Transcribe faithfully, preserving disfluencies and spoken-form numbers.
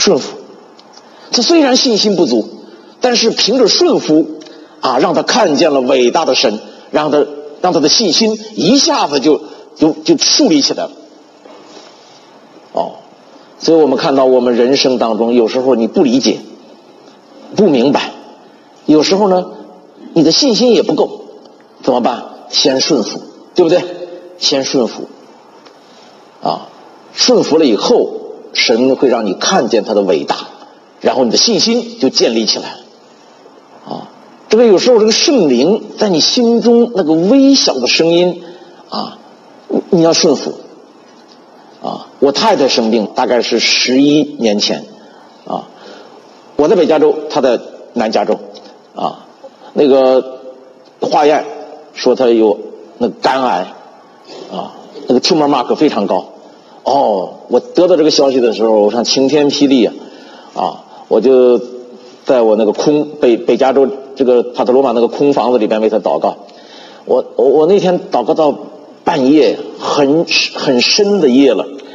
顺服。他虽然信心不足，但是凭着顺服啊，让他看见了伟大的神，让他让他的信心一下子就就就树立起来了。哦，所以我们看到我们人生当中，有时候你不理解、不明白，有时候呢，你的信心也不够，怎么办？先顺服，对不对？先顺服啊，顺服了以后，神会让你看见他的伟大，然后你的信心就建立起来了啊。这个有时候这个圣灵在你心中那个微小的声音啊，你要顺服啊。我太太生病，大概是十一年前啊，我在北加州，她在南加州啊，那个化验说她有那个肝癌啊，那个 tumor mark 非常高。哦，我得到这个消息的时候，我上晴天霹雳啊！啊，我就在我那个空北北加州这个帕特罗马那个空房子里边为他祷告。我我我那天祷告到半夜，很很深的夜了